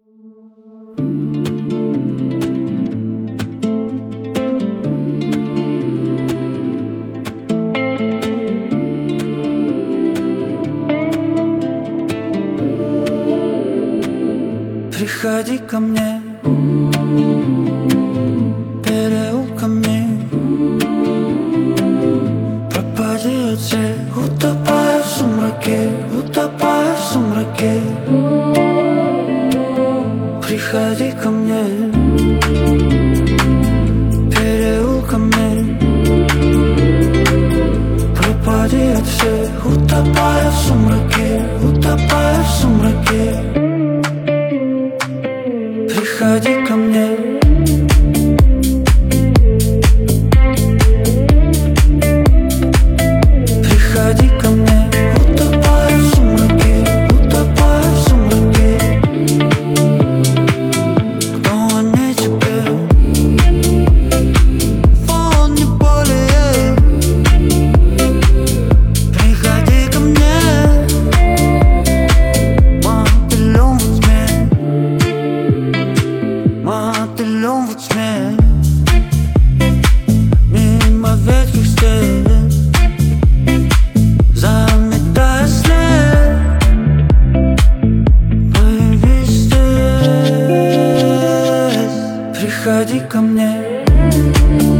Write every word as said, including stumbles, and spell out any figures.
Приходи ко мне переулками, пропади от всех, утопая в сумраке, утопая в сумраке. Приходи ко мне переулками, пропади от всех, утопая в сумраке, утопая в сумраке. Приходи ко мне. Приходи ко мне, утопая в сумраке, утопая в сумраке. Но не тебе, он не более. Приходи ко мне, мотылём во тьме, мотылём во тьме. Мимо ветхих стен, заметая след, появись здесь. Приходи ко мне.